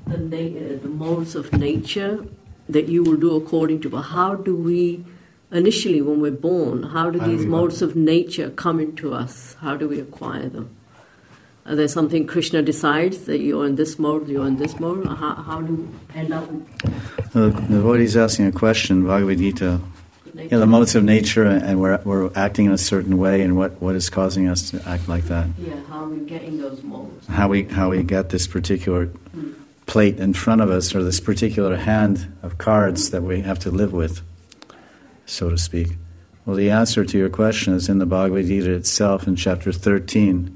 the modes of nature that you will do according to, but how do we, initially when we're born, how do these modes of nature come into us? How do we acquire them? Are there something Krishna decides that you're in this mode, you're in this mode? Or how do you end up? The devotee's asking a question, Bhagavad Gita. Yeah, the modes of nature, and we're acting in a certain way, and what is causing us to act like that? Yeah, how are we getting those modes? How we get this particular plate in front of us, or this particular hand of cards that we have to live with, so to speak. Well, the answer to your question is in the Bhagavad Gita itself, in chapter 13,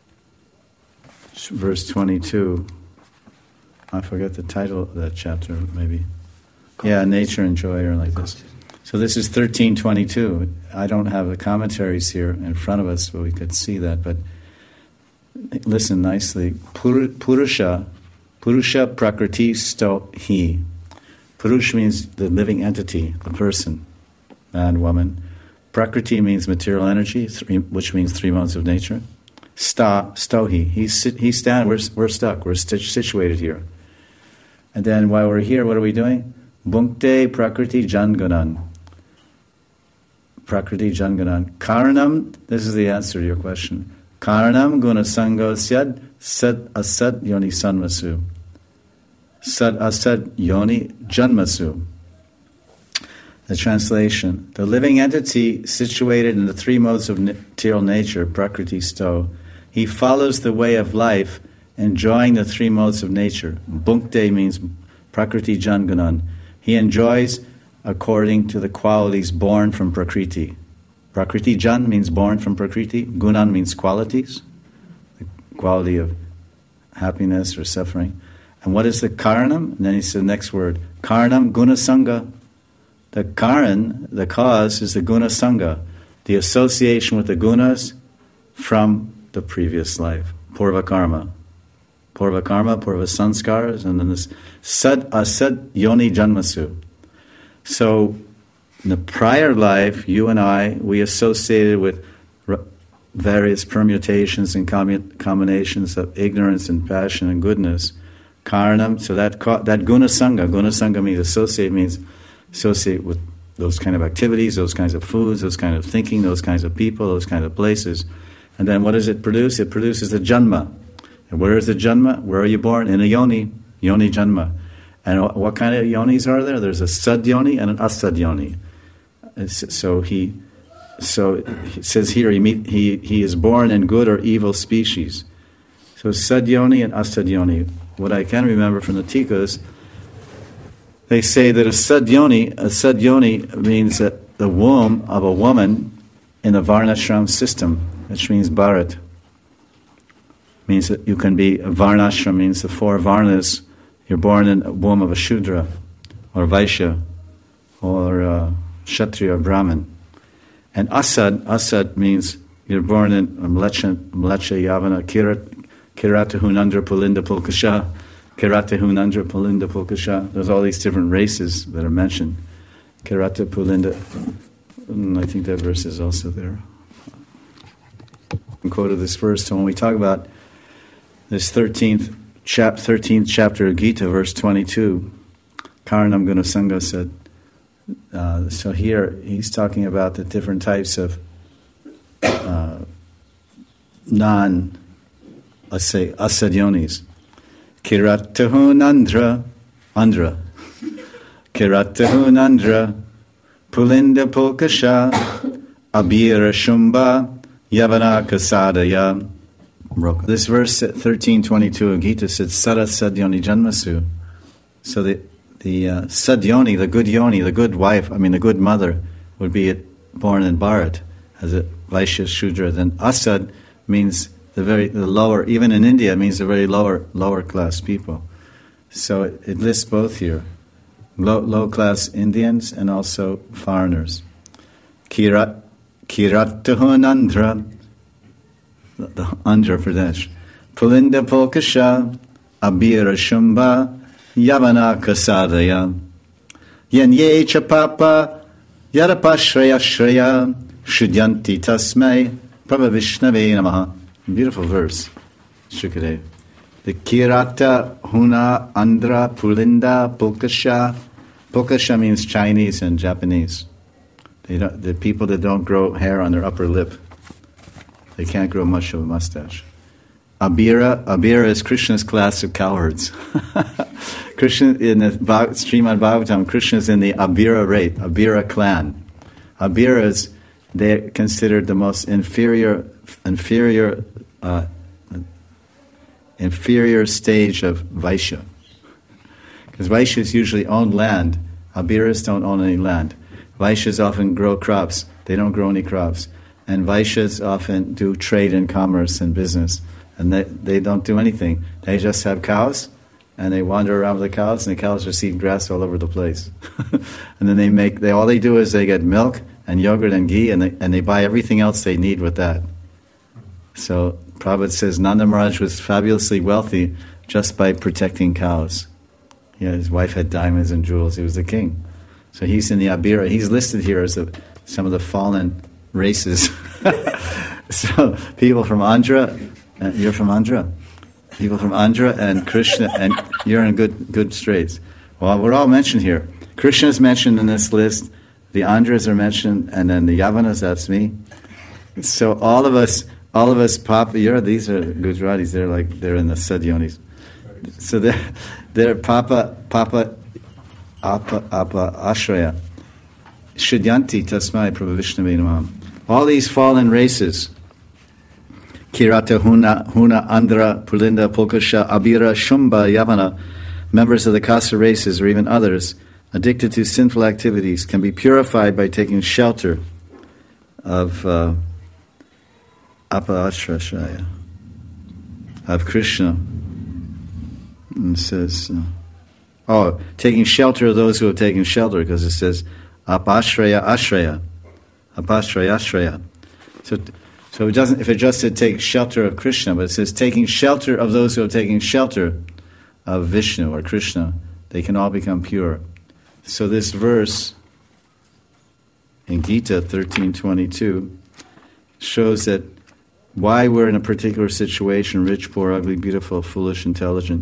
verse 22. I forget the title of that chapter, maybe. Yeah, Nature and Joy, or like this. So this is 13:22. I don't have the commentaries here in front of us, but we could see that. But listen nicely. Purusha prakriti sto hi. Purush means the living entity, the person, man, woman. Prakriti means material energy, which means three modes of nature. Stohi. He's down. We're stuck. We're situated here. And then while we're here, what are we doing? Bhunkte prakriti janganan. Prakriti janganan. Karanam. This is the answer to your question. Karanam gunasango syad sad asad yoni sanmasu. Sad asad yoni janmasu. The translation: the living entity situated in the three modes of material nature, prakriti sto. He follows the way of life, enjoying the three modes of nature. Bhunkte means prakriti janganan. He enjoys according to the qualities born from Prakriti. Prakriti Jan means born from Prakriti. Gunan means qualities, the quality of happiness or suffering. And what is the Karanam? And then he said the next word, Karanam Gunasanga. The Karan, the cause, is the Gunasanga, the association with the gunas from the previous life. Purva karma, purva sanskaras, and then this sad asad yoni janmasu. So, in the prior life, you and I, we associated with various permutations and combinations of ignorance and passion and goodness. Karanam, so that gunasanga means associate with those kind of activities, those kinds of foods, those kind of thinking, those kinds of people, those kinds of places. And then what does it produce? It produces the janma. And where is the janma? Where are you born? In a yoni janma. And what kind of yonis are there? There's a sad yoni and an asad yoni. So it says here he is born in good or evil species. So sad yoni and asad yoni. What I can remember from the Tikas, they say that a sad yoni means that the womb of a woman in the varnashram system, which means Bharat. Means that you can be, varnashram means the four varnas. You're born in the womb of a Shudra, or Vaishya, or Kshatriya, or Brahmin. And Asad means you're born in Mlecha, Yavana, Kirata, Hunandra, Pulinda, Pulkasha, Kirata, Hunandra, Pulinda, Pulkasha. There's all these different races that are mentioned. Kirata, Pulinda, and I think that verse is also there. I quoted this verse, so when we talk about this 13th chapter of Gita, verse 22, Karanam Gunasanga said, so here he's talking about the different types of asadyonis. Kiratahun Andra. Kiratahun Andra. Pulinda Pulkasha. Abhira Shumba. Yavana Kasadaya. This verse 13:22 of Gita said Sada Sadyoni Janmasu. So the Sadyoni, the good yoni, the good wife, the good mother, would be born in Bharat as a Vaishya Shudra. Then Asad means the lower, even in India, it means the very lower class people. So it lists both here, low class Indians and also foreigners. Kiratahun Andra. The Andhra Pradesh. Pulinda Pulkasha, Abhira Shumba, Yavana Kasadaya, Yenye Chapapa, Yarapashraya Shraya, Shudyanti Tasmai, Prabha Vishnave Namaha. Beautiful verse, Shukadev. The Kirata, Huna, Andhra, Pulinda, Pulkasha. Pulkasha means Chinese and Japanese. The people that don't grow hair on their upper lip. They can't grow much of a mustache. Abira is Krishna's class of cowherds. Krishna in the Srimad Bhagavatam, Krishna is in the Abira Abira clan. Abiras, they're considered the most inferior stage of Vaishya. Because Vaishyas usually own land. Abiras don't own any land. Vaishyas often grow crops. They don't grow any crops. And Vaishyas often do trade and commerce and business. And they don't do anything. They just have cows, and they wander around with the cows, and the cows just eat grass all over the place. And then all they do is they get milk and yogurt and ghee, and they buy everything else they need with that. So Prabhupada says Nanda Maharaj was fabulously wealthy just by protecting cows. Yeah, his wife had diamonds and jewels. He was the king. So he's in the Abira. He's listed here as some of the fallen races. So people from Andhra. You're from Andhra? People from Andhra and Krishna, and you're in good straits. Well, we're all mentioned here. Krishna is mentioned in this list, the Andhras are mentioned, and then the Yavanas, that's me. So all of us, Papa, these are Gujaratis, they're in the Sadyonis. So they're Papa, Ashraya, Shudyanti, Tasmai, Prabhu Vishnu Namam. All these fallen races, Kirata, Huna, Andhra, Pulinda, Pulkasha, Abira, Shumba, Yavana, members of the Kasa races or even others, addicted to sinful activities, can be purified by taking shelter of Apashrashaya, of Krishna. And it says, taking shelter of those who have taken shelter, because it says, Apashraya, Ashraya. Apashraya, Ashraya. So it doesn't. If it just said take shelter of Krishna, but it says taking shelter of those who are taking shelter of Vishnu or Krishna, they can all become pure. So this verse in Gita 13:22 shows that why we're in a particular situation, rich, poor, ugly, beautiful, foolish, intelligent,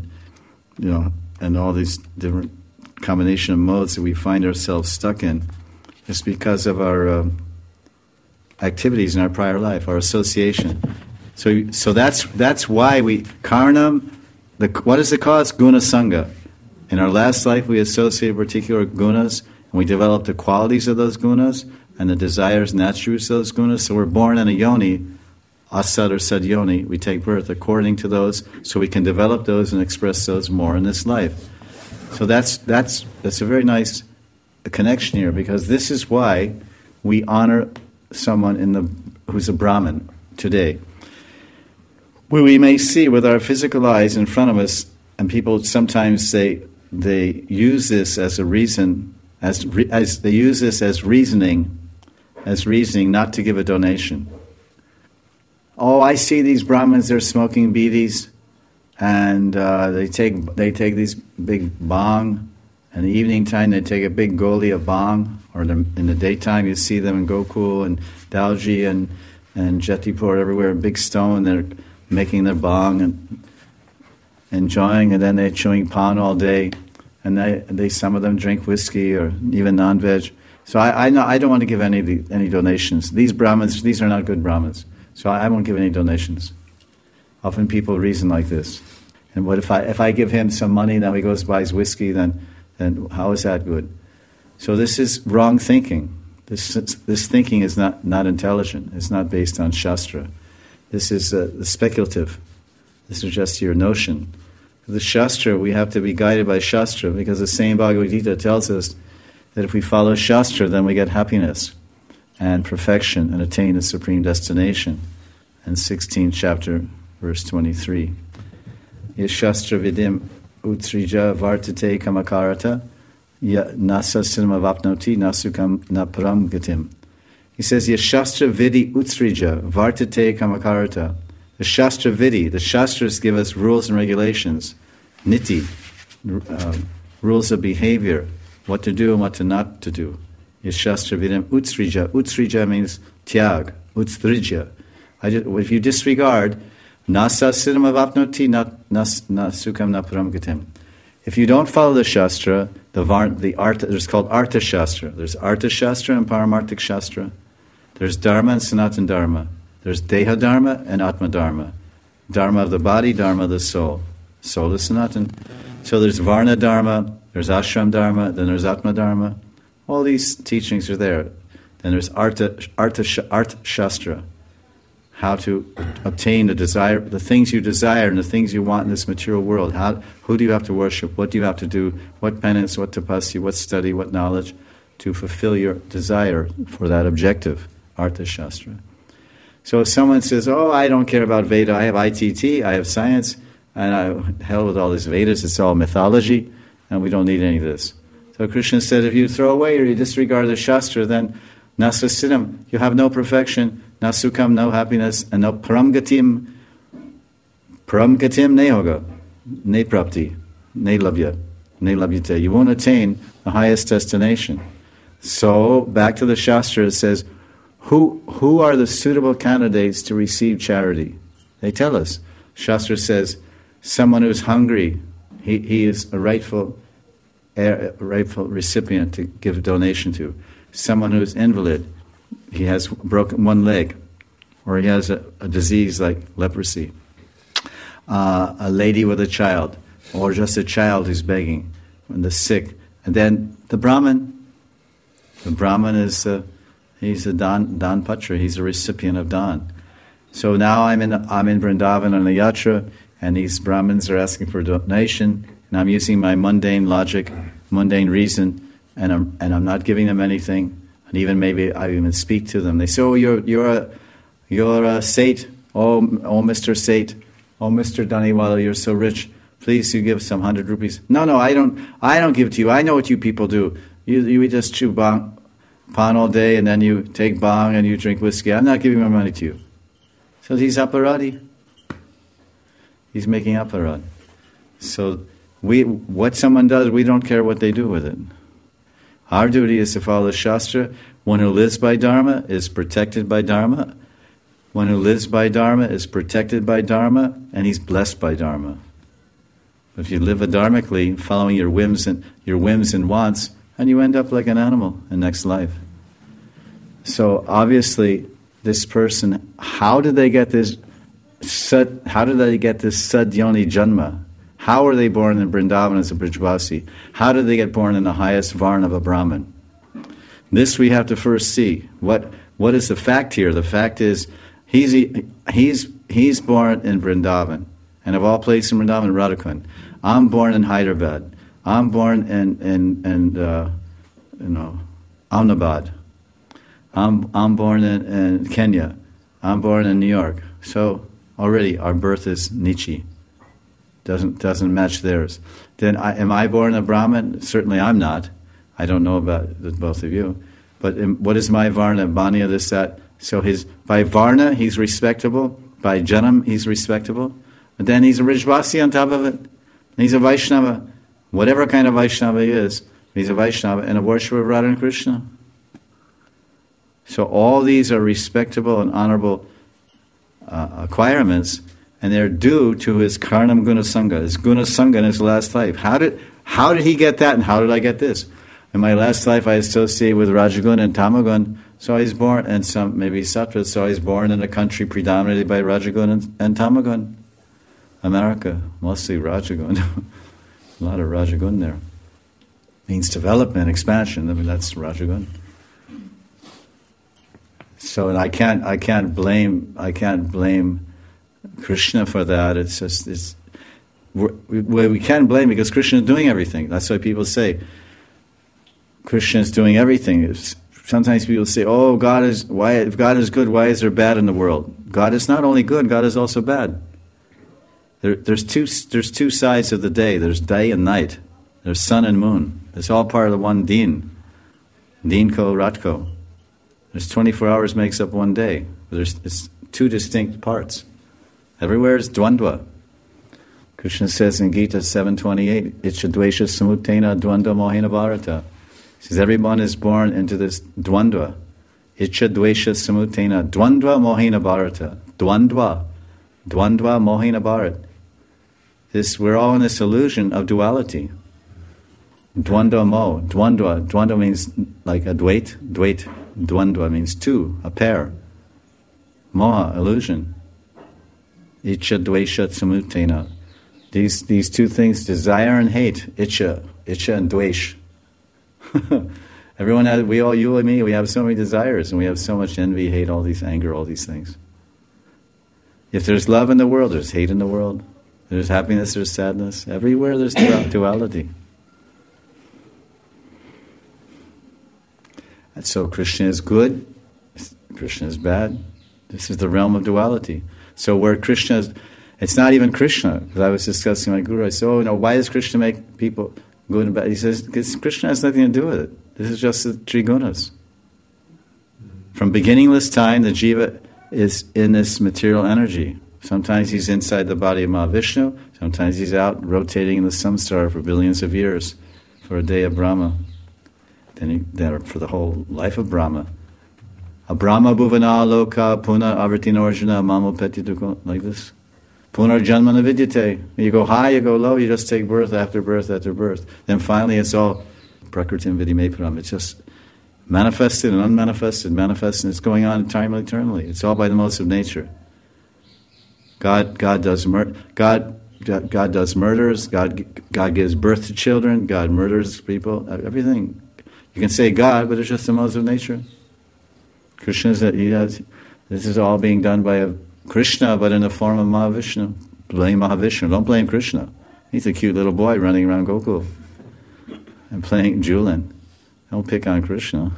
and all these different combination of modes that we find ourselves stuck in, is because of our activities in our prior life, our association. So that's why we Karanam. What is the cause? Guna Sangha. In our last life, we associated particular gunas, and we developed the qualities of those gunas and the desires and attributes of those gunas. So we're born in a yoni, asad or sad yoni. We take birth according to those, so we can develop those and express those more in this life. So that's a very nice connection here, because this is why we honor someone who's a Brahmin today. We may see with our physical eyes in front of us, and people sometimes they use this as a reason, as they use this as reasoning not to give a donation. Oh, I see these Brahmins, they're smoking bidis, and they take these big bang. In the evening time, they take a big goli of bang, or in the daytime, you see them in Gokul and Dalji and Jetipur, everywhere, a big stone. They're making their bang and enjoying, and then they're chewing pan all day, and they some of them drink whiskey or even non-veg. So I don't want to give any donations. These Brahmins, these are not good Brahmins. So I won't give any donations. Often people reason like this. And what if I give him some money, now he goes buys whiskey, then how is that good? So this is wrong thinking. This thinking is not intelligent. It's not based on Shastra. This is speculative. This is just your notion. The Shastra, we have to be guided by Shastra, because the same Bhagavad Gita tells us that if we follow Shastra, then we get happiness and perfection and attain the supreme destination. In 16th chapter, verse 23. Yashastra vidim utrija vartate kamakarata nasa cinema vapnoti nasukam naparam gatim. He says, Yashastra vidi utrija vartate kamakarata. The Shastra vidi, the Shastras give us rules and regulations, niti, rules of behavior, what to do and what to not to do. Yashastra vidim utrija. Utrija means tyag, utstrija. If you disregard Nasa siddham avapnoti na sukham na param gatim. If you don't follow the Shastra, there's called Artha Shastra. There's Artha Shastra and Paramarthik Shastra. There's Dharma and Sanatan Dharma. There's Deha Dharma and Atma Dharma. Dharma of the body, Dharma of the soul. Soul is Sanatan. So there's Varna Dharma, there's Ashram Dharma, then there's Atma Dharma. All these teachings are there. Then there's Artha Shastra. How to obtain the things you desire and the things you want in this material world. Who do you have to worship? What do you have to do? What penance, what tapasya, what study, what knowledge to fulfill your desire for that objective? Artha Shastra. So if someone says, oh, I don't care about Veda, I have ITT, I have science, and hell with all these Vedas, it's all mythology, and we don't need any of this. So Krishna said, if you throw away or you disregard the Shastra, then nasasiddham, you have no perfection, na sukham, no happiness, and no paramgatim nehoga, ne prapti, ne labhyate. You won't attain the highest destination. So, back to the Shastra, it says, who are the suitable candidates to receive charity? They tell us. Shastra says, someone who's hungry, he is a rightful recipient to give a donation to. Someone who's invalid, he has broken one leg, or he has a disease like leprosy. A lady with a child, or just a child who's begging, and the sick. And then the Brahmin. The Brahmin is he's a Dan Patra. He's a recipient of Dan. So now I'm in Vrindavan on a yatra, and these Brahmins are asking for a donation, and I'm using my mundane logic, mundane reason, and I'm not giving them anything. And even maybe I even speak to them. They say, "Oh, you're a Seth. Oh, Mr. Seth. Oh, Mr. Daniwala, you're so rich. Please, you give some 100 rupees." No, I don't give to you. I know what you people do. You just chew pan all day, and then you take bang and you drink whiskey. I'm not giving my money to you. So he's aparadi. He's making aparad. So what someone does, we don't care what they do with it. Our duty is to follow the Shastra. One who lives by Dharma is protected by Dharma. One who lives by Dharma is protected by Dharma, and he's blessed by Dharma. If you live adharmically, following your whims and wants, and you end up like an animal in next life. So obviously, this person, how did they get this sadyoni janma? How are they born in Vrindavan as a Brijvasi? How did they get born in the highest varna of a Brahmin? This we have to first see. What is the fact here? The fact is, he's born in Vrindavan, and of all places in Vrindavan, Radhakund. I'm born in Hyderabad. I'm born in Ahmedabad. I'm born in Kenya. I'm born in New York. So already our birth is niche. Doesn't match theirs. Then am I born a Brahmin? Certainly I'm not. I don't know about both of you. But what is my varna? Banya, this, that. So by varna he's respectable. By janam he's respectable. And then he's a Rijvasi on top of it. He's a Vaishnava. Whatever kind of Vaishnava he is, he's a Vaishnava and a worshipper of Radha and Krishna. So all these are respectable and honorable acquirements, and they're due to his Karnam Gunasanga, his Gunasanga in his last life. How did he get that, and how did I get this? In my last life I associate with Rajagun and Tamagun, so I was born, and some maybe Sattva, so I was born in a country predominated by Rajagun and Tamagun. America, mostly Rajagun. A lot of Rajagun there. Means development, expansion. I mean, that's Rajagun. So, and I can't blame Krishna for that. We can't blame because Krishna is doing everything. That's why people say Krishna is doing everything. Sometimes people say, "Oh, if God is good, why is there bad in the world?" God is not only good; God is also bad. There's two sides of the day. There's day and night. There's sun and moon. It's all part of the one Din. Dinko, Ratko. There's 24 hours makes up one day. It's two distinct parts. Everywhere is dvandva. Krishna says in Gita 7:28, Ichadvesha samutena dvandva mohina bharata. He says everyone is born into this dvandva. Ichadvesha samutena dvandva mohina bharata. Dvandva. Dvandva mohina bharat. We're all in this illusion of duality. Dvandva mo. Dvandva means like a dvait. Dvandva means two, a pair. Moha, illusion. Icha dvesha samutena. These two things, desire and hate. Icha and dvesh. Everyone has, you and me, we have so many desires, and we have so much envy, hate, all these anger, all these things. If there's love in the world, there's hate in the world. There's happiness, there's sadness. Everywhere there's duality. And so Krishna is good, Krishna is bad. This is the realm of duality. So where Krishna is, it's not even Krishna. Because I was discussing with my guru, I said, why does Krishna make people good and bad? He says, because Krishna has nothing to do with it. This is just the Trigunas. From beginningless time, the jiva is in this material energy. Sometimes he's inside the body of Mahavishnu, sometimes he's out rotating in the samsara for billions of years, for a day of Brahma, then for the whole life of Brahma. A Brahma bhuvana loka puna avartina arjuna mamo peti dukha, like this. Punar janmana vidyate. You go high, you go low, you just take birth after birth after birth. Then finally it's all prakritim vidimeparam. It's just manifested and unmanifested, manifested, and it's going on eternally. It's all by the modes of nature. God does murders. God gives birth to children. God murders people. Everything. You can say God, but it's just the modes of nature. Krishna this is all being done by Krishna, but in the form of Mahavishnu. Blame Mahavishnu. Don't blame Krishna. He's a cute little boy running around Gokul and playing Julin. Don't pick on Krishna.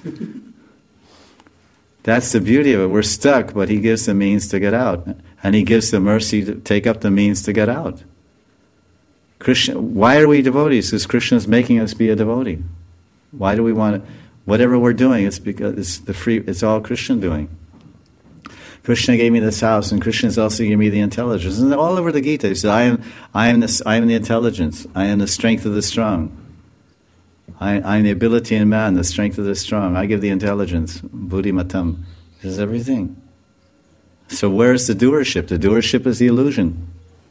That's the beauty of it. We're stuck, but he gives the means to get out. And he gives the mercy to take up the means to get out. Krishna, why are we devotees? Because Krishna is making us be a devotee. Why do we want it? Whatever we're doing, it's because it's all Krishna doing. Krishna gave me this house, and Krishna is also giving me the intelligence. And all over the Gita, he said, I am the intelligence. I am the strength of the strong. I am the ability in man, the strength of the strong. I give the intelligence. Buddhi matam. This is everything. So where's the doership? The doership is the illusion.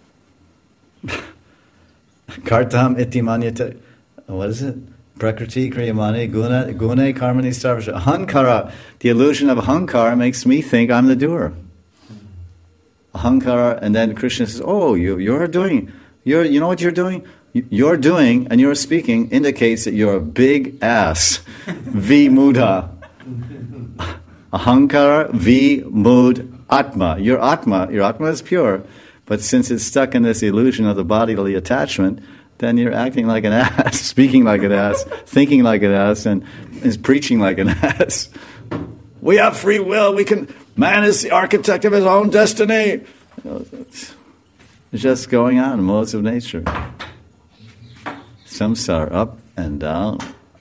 Kartam iti manyate. What is it? Prakriti kriyamani gune karmani sarvasha. Ahankara. The illusion of ahankara makes me think I'm the doer. Ahankara, and then Krishna says, you're doing. You know what you're doing? Your doing and your speaking indicates that you're a big ass. Vimudha. Ahankara vimud atma. Your atma is pure, but since it's stuck in this illusion of the bodily attachment, then you're acting like an ass, speaking like an ass, thinking like an ass, and is preaching like an ass. We have free will. Man is the architect of his own destiny. It's just going on, modes of nature. Samsara, up and down,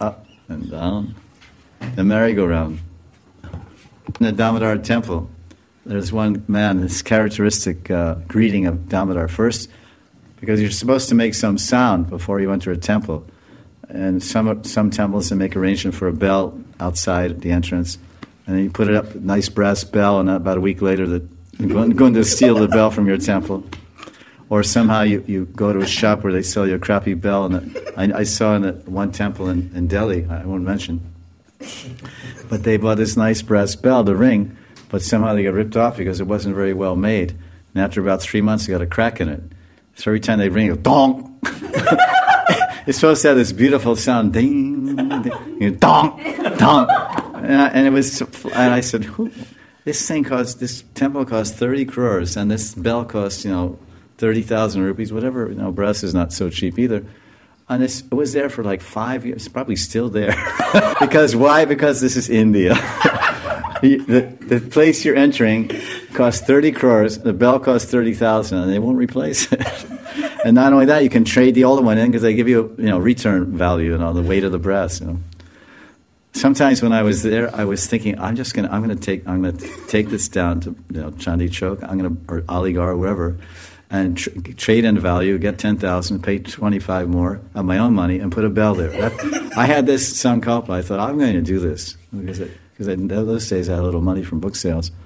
the merry-go-round. In the Damodar temple, there's one man, this characteristic greeting of Damodar first, because you're supposed to make some sound before you enter a temple. And some temples, they make arrangement for a bell outside the entrance, and then you put it up, nice brass bell, and about a week later they're going to steal the bell from your temple. Or somehow you go to a shop where they sell you a crappy bell. And I saw in one temple in Delhi, I won't mention, but they bought this nice brass bell to ring, but somehow they got ripped off because it wasn't very well made. And after about 3 months, it got a crack in it. So every time they ring, it goes, dong! It's supposed to have this beautiful sound, ding, ding, dong, dong. And I said, this temple costs 30 crores, and this bell costs, 30,000 rupees, whatever. Brass is not so cheap either. And it was there for like 5 years. It's probably still there. Because why? Because this is India. The place you're entering costs 30 crores. The bell costs 30,000, and they won't replace it. And not only that, you can trade the older one in because they give you return value and all the weight of the brass. Sometimes when I was there, I was thinking, I'm going to take this down to Chandni Chowk, or Aligarh or wherever, and trade in value, get 10,000, pay 25 more of my own money, and put a bell there. I had this sankalpa. I thought, I'm going to do this because in those days I had a little money from book sales.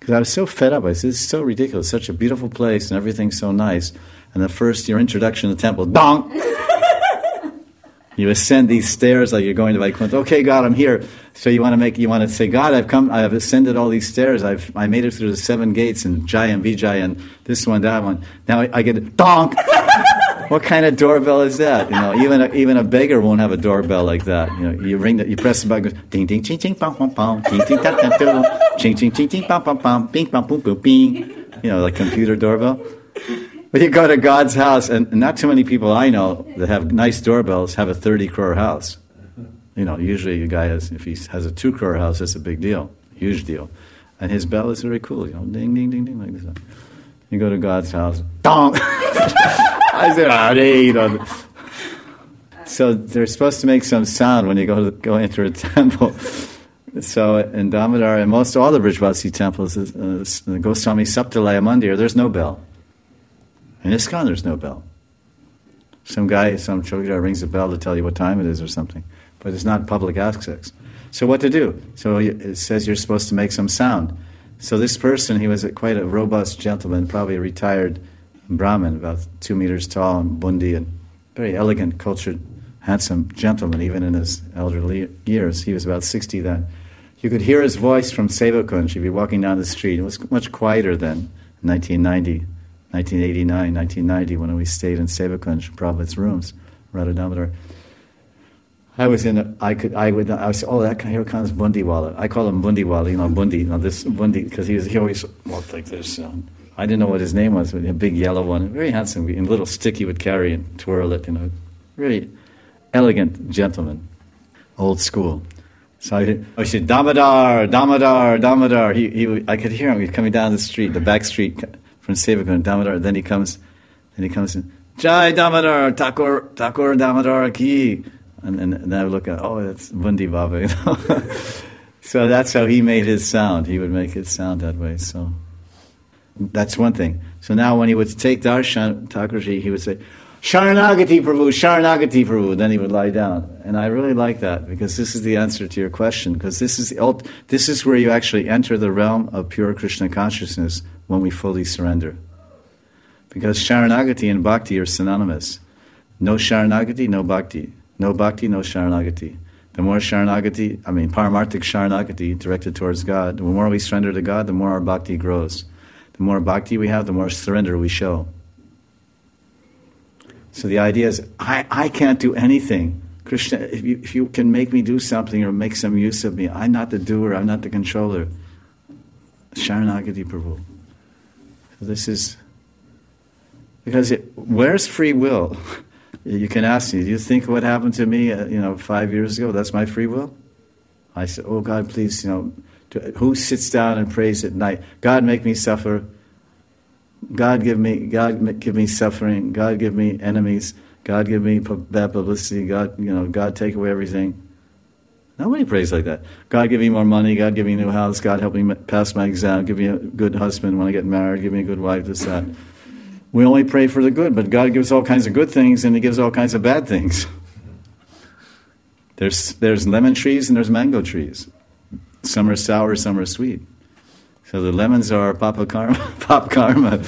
Because I was so fed up. I said, this is so ridiculous, such a beautiful place and everything's so nice. And your introduction to the temple, donk! You ascend these stairs like you're going to Vaikuntha. Okay, God, I'm here. So you want to say, God, I have ascended all these stairs. I made it through the 7 gates and Jai and Vijay and this one, that one. Now I get donk! What kind of doorbell is that? Even a beggar won't have a doorbell like that. You ring you press the button, ding ding ching ching pam pam pam, ding ding ta ta ta, ching ching ching ching pam pam pam, bing pam boom boom bing. Like computer doorbell. But you go to God's house, and not too many people I know that have nice doorbells have a 30 crore house. Usually a guy if he has a 2 crore house, that's a big deal, huge deal. And his bell is very cool, ding, ding, ding, ding, like this. You go to God's house, dong! I said, So they're supposed to make some sound when you go enter a temple. So in Damodar and most all the Brijvasi temples, the Goswami Saptalaya Mandir, there's no bell. In ISKCON, there's no bell. Some chowkidar rings a bell to tell you what time it is or something, but it's not public access. So what to do? So it says you're supposed to make some sound. So this person, he was quite a robust gentleman, probably a retired Brahmin, about 2 meters tall and bundi, and very elegant, cultured, handsome gentleman, even in his elderly years. He was about 60 then. You could hear his voice from Sevakunj. He'd be walking down the street. It was much quieter then, 1989, 1990, when we stayed in Sevakunj, Prabhupada's rooms, Radha Damodar. Here comes Bundiwala. I call him Bundiwala, Bundi, this Bundi, because he always walked like this. I didn't know what his name was, but a big yellow one, very handsome, and a little stick he would carry and twirl it, very elegant gentleman, old school. So I said, Damodar, Damodar, Damodar. I could hear him. He was coming down the street, the back street from Sevakunj, Damodar. Then he comes in, Jai Damodar, Thakur Damodar ki. And then I would look at, that's Bundi Baba. So that's how he made his sound. He would make it sound that way. So that's one thing. So now when he would take darshan, Thakurji, he would say, Sharanagati Prabhu, Sharanagati Prabhu. Then he would lie down. And I really like that, because this is the answer to your question, because this is where you actually enter the realm of pure Krishna consciousness when we fully surrender. Because Sharanagati and Bhakti are synonymous. No Sharanagati, no Bhakti. No Bhakti, no Sharanagati. The more Sharanagati, Paramarthik Sharanagati, directed towards God, the more we surrender to God, the more our Bhakti grows. The more Bhakti we have, the more surrender we show. So the idea is, I can't do anything. Krishna, if you can make me do something or make some use of me, I'm not the doer, I'm not the controller. Sharanagati Prabhu. So this is, because where's free will? You can ask me, do you think what happened to me, 5 years ago, that's my free will? I said, oh God, please, who sits down and prays at night? God, make me suffer. God give me suffering. God give me enemies. God give me bad publicity. God take away everything. Nobody prays like that. God give me more money. God give me a new house. God help me pass my exam. Give me a good husband when I get married. Give me a good wife, this, that. We only pray for the good, but God gives all kinds of good things and He gives all kinds of bad things. There's lemon trees and there's mango trees. Some are sour, some are sweet. So the lemons are pop karma, and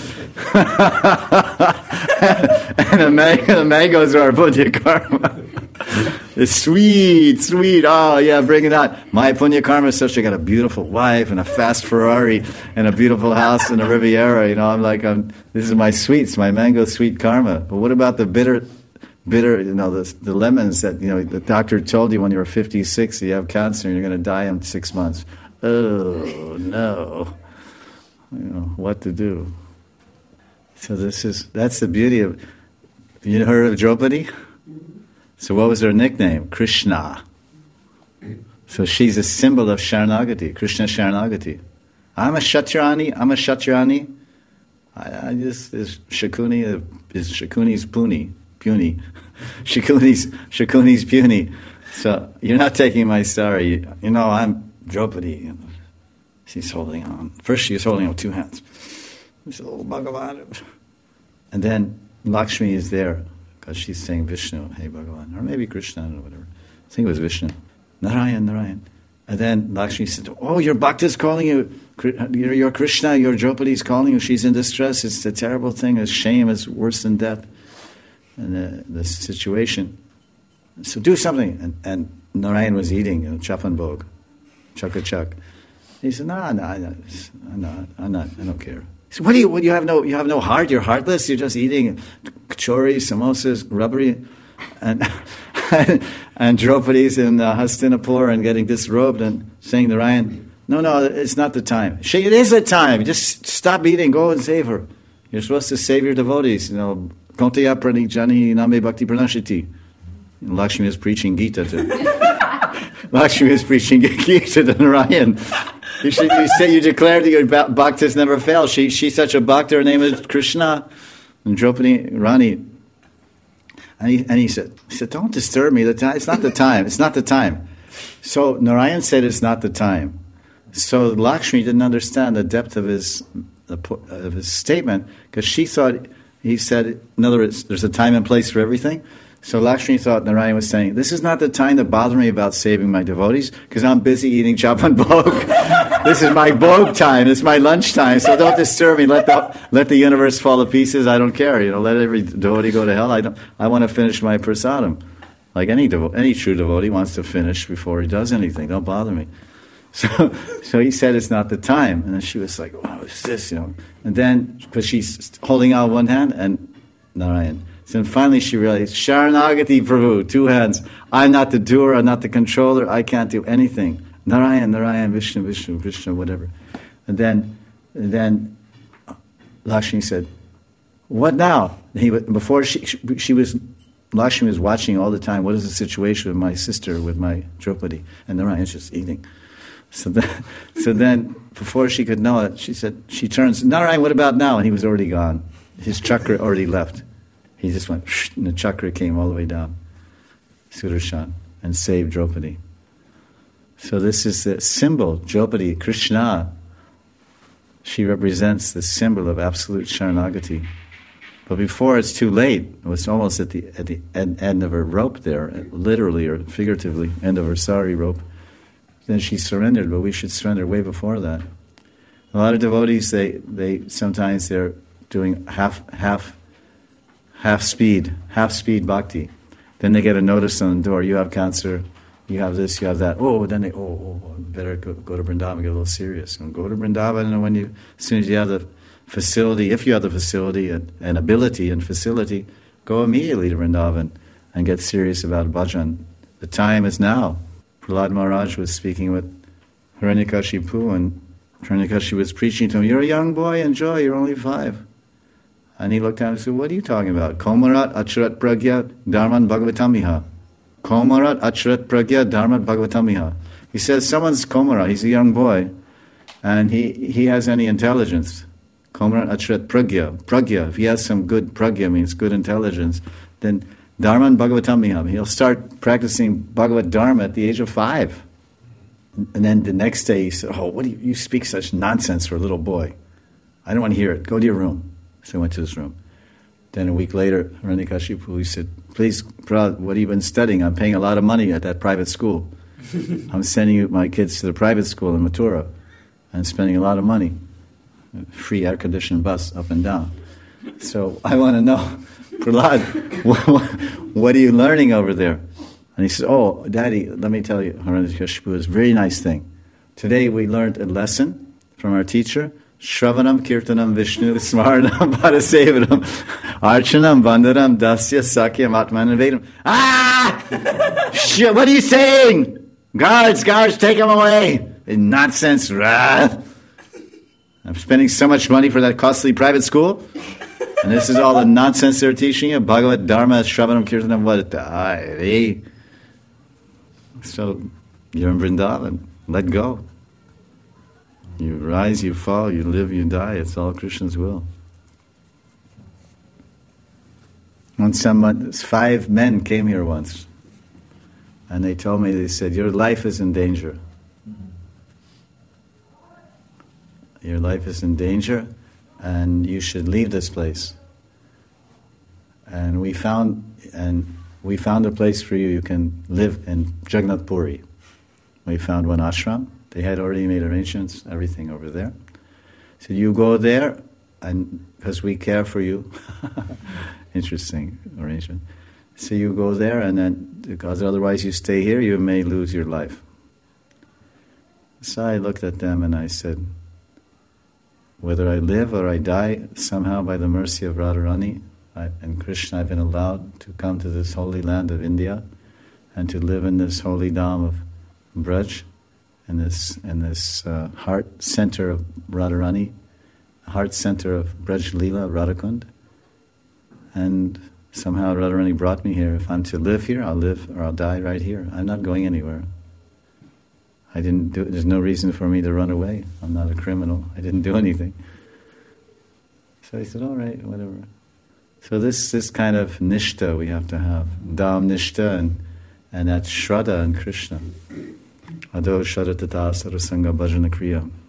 the mangoes are punya karma. It's sweet. Oh yeah, bring it on. My punya karma says I got a beautiful wife and a fast Ferrari and a beautiful house in the Riviera. This is my sweets, my mango sweet karma. But what about the bitter? The lemons that the doctor told you when you were 56 you have cancer and you're going to die in 6 months. Oh no! What to do? So that's the beauty of. You heard of Draupadi? So what was her nickname? Krishna. So she's a symbol of Sharanagati, Krishna Sharanagati. I'm a Kshatriyani. Is Shakuni's puny. Shakuni's puny. So you're not taking my sorry. I'm Draupadi. She's holding on. First she was holding on with 2 hands. Oh, Bhagavan. And then Lakshmi is there because she's saying Vishnu, hey Bhagavan. Or maybe Krishna or whatever. I think it was Vishnu. Narayan. And then Lakshmi said, oh, your bhakta is calling you. Your Krishna, your Draupadi is calling you. She's in distress. It's a terrible thing. It's shame. It's worse than death. And the situation. So do something. And Narayan was eating chapan bhog, chakachak. He said, no, I'm not. I don't care. He said, what you have no heart? You're heartless. You're just eating kachori, samosas, rubbery, and Draupadi's in Hastinapur and getting disrobed and saying to Narayan, no, it's not the time. It is the time. Just stop eating. Go and save her. You're supposed to save your devotees. Kontaya pranijani name bhakti pranashiti. Lakshmi is preaching Gita to Narayan. You declared that your bhaktas never fail. She's such a bhakta. Her name is Krishna. And Draupadi Rani. And he said, don't disturb me. It's not the time. It's not the time. So Narayan said it's not the time. So Lakshmi didn't understand the depth of his statement, because she thought he said, in other words, there's a time and place for everything. So Lakshmi thought Narayan was saying, this is not the time to bother me about saving my devotees, because I'm busy eating chapan bhog. This is my bhog time. It's my lunch time. So don't disturb me. Let the universe fall to pieces. I don't care. Let every devotee go to hell. I want to finish my prasadam. Like any true devotee wants to finish before he does anything. Don't bother me. So he said it's not the time. And then she was like, oh, what's this? And then, because she's holding out one hand and Narayan. So finally she realized, Sharanagati Prabhu, two hands. I'm not the doer, I'm not the controller, I can't do anything. Narayan, Vishnu, Krishna, whatever. And then Lakshmi said, what now? Before Lakshmi was watching all the time, what is the situation with my sister, with my Draupadi? And Narayan's just eating. So then, before she could know it, she turns, Narayan, what about now? And he was already gone. His chakra already left. He just went, and the chakra came all the way down, Sudarshan, and saved Draupadi. So this is the symbol, Draupadi, Krishna. She represents the symbol of absolute Sharanagati. But before it's too late, it was almost at the end of her rope there, literally or figuratively, end of her sari rope. Then she surrendered, but we should surrender way before that. A lot of devotees, they sometimes they're doing half speed bhakti. Then they get a notice on the door, you have cancer, you have this, you have that. Then they better go to Vrindavan, get a little serious. And go to Vrindavan, and as soon as you have the facility, if you have the facility and ability and facility, go immediately to Vrindavan and get serious about bhajan. The time is now. Prahlad Maharaj was speaking with Hiranyakashipu, and Hiranyakashipu was preaching to him, you're a young boy, enjoy, you're only 5. And he looked at him and said, what are you talking about? Komarat acharat pragya dharman bhagavatamiha. Komarat acharat pragya dharman bhagavatamiha. He says, someone's komarat, he's a young boy, and he has any intelligence. Komarat acharat pragya, if he has some good pragya, means good intelligence, then dharman bhagavatamiha, he'll start practicing Bhagavad Dharma at the age of 5. And then the next day he said, what do you speak such nonsense for a little boy? I don't want to hear it. Go to your room. So he went to his room. Then a week later, Hiranyakashipu, he said, please, Prahlad, what have you been studying? I'm paying a lot of money at that private school. I'm sending my kids to the private school in Mathura and spending a lot of money. Free air-conditioned bus up and down. So I want to know, Prahlad, what are you learning over there? And he said, Daddy, let me tell you, Hiranyakashipu, is a very nice thing. Today we learned a lesson from our teacher, Shravanam Kirtanam Vishnu Smaranam Parasevanam Archanam Vandaram Dasya Sakyam Atmanam Vedam. What are you saying? Guards, take him away. Nonsense, wrath. I'm spending so much money for that costly private school, and this is all the nonsense they're teaching you. Bhagavad Dharma, Shravanam Kirtanam, what? So you're in Vrindavan. Let go. You rise, you fall, you live, you die. It's all Krishna's will. Once 5 men came here once, and they told me, they said, your life is in danger. Your life is in danger, and you should leave this place. And we found a place for you. You can live in Jagannath Puri. We found one ashram. They had already made arrangements, everything over there. So you go there, and because we care for you. Interesting arrangement. So you go there, and then, because otherwise you stay here, you may lose your life. So I looked at them and I said, whether I live or I die, somehow by the mercy of Radharani and Krishna, I've been allowed to come to this holy land of India and to live in this holy dham of Braj, in this heart center of Radharani, heart center of Braj Leela, Radhakund. And somehow Radharani brought me here. If I'm to live here, I'll live or I'll die right here. I'm not going anywhere. There's no reason for me to run away. I'm not a criminal. I didn't do anything. So I said, all right, whatever. So this kind of nishta we have to have. Dham nishta and that shraddha in Krishna. Ado shraddha tata sarasanga bhajana kriya.